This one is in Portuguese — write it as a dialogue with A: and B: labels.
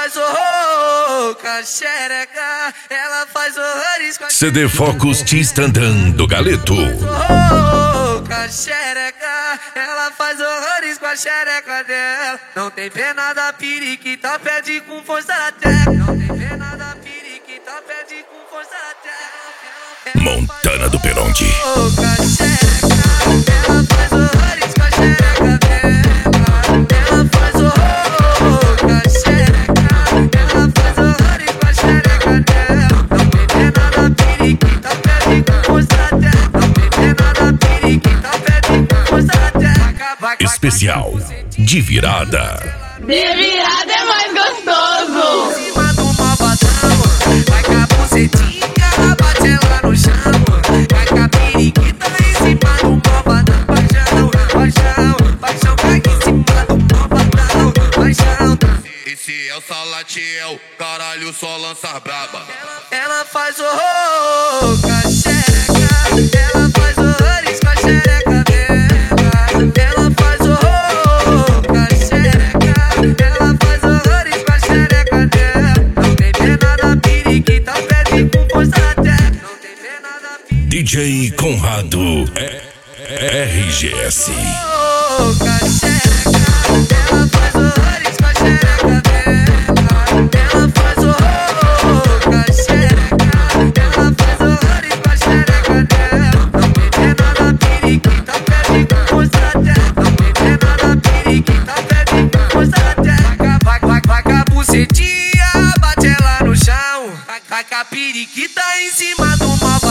A: faz horror com a xereca, ela faz horrores com a
B: CD Focus Tistandã do Galeto.
A: horror com a xereca, ela faz horrores com a xereca dela. Não tem pena da periquita, pede com força até. Não tem pena da periquita, pede com força até.
B: Montana do Peronde.
A: Com a xereca, ela faz horrores com a xereca dela. Ela faz horror com a xereca, ela faz horrores com a xereca dela. Não tem pena da periquita, pede com força até. Não tem pena da periquita, pede com força até.
B: Especial de virada.
C: De virada é mais gostoso.
A: Em cima do malvadão, vai com a bucetinha, bate ela no chão. Vai com a periquita em cima do malvadão. Paixão, cai em cima do malvadão. Paixão.
D: Esse é o Salatiel, caralho, só lança braba.
A: Ela faz horror com a xereca, ela faz horrores com a xereca dela. Ela faz horror com a xereca, ela faz horrores com a xereca dela. Não tem pena da periquita, pede com força até. Não tem pena da periquita.
B: DJ Conrado RGS.
A: Com a xereca, ela faz horrores com a xereca dela. Ela faz horror com a xereca, ela faz horrores com a xereca dela. Não tem pena da periquita, pede com força até. Não tem pena da periquita, pede com força até. Vai com a bucetinha, bate ela no chão. Vai com a periquita em cima do mal.